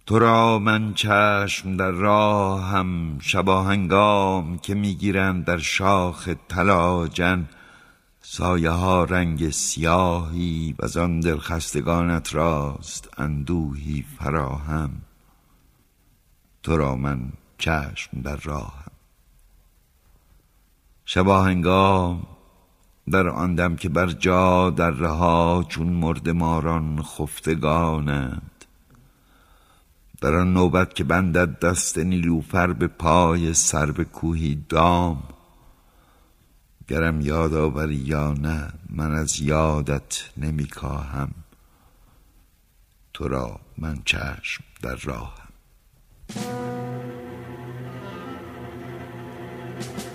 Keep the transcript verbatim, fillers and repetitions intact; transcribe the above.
تو را من چشم در راهم، شباهنگام که میگیرند در شاخ طلاجن سایه ها رنگ سیاهی و زان دلخستگانت راست اندوهی فراهم. تو را من چشم در راهم، شباهنگام در آن دم که بر جا در رها چون مرده ماران خفتگانند، در آن نوبت که بندد دست نیلوفر به پای سرو کوهی دام. گرم یاد آوری یا نه من از یادت نمی کاهم. تو را من چشم در راهم.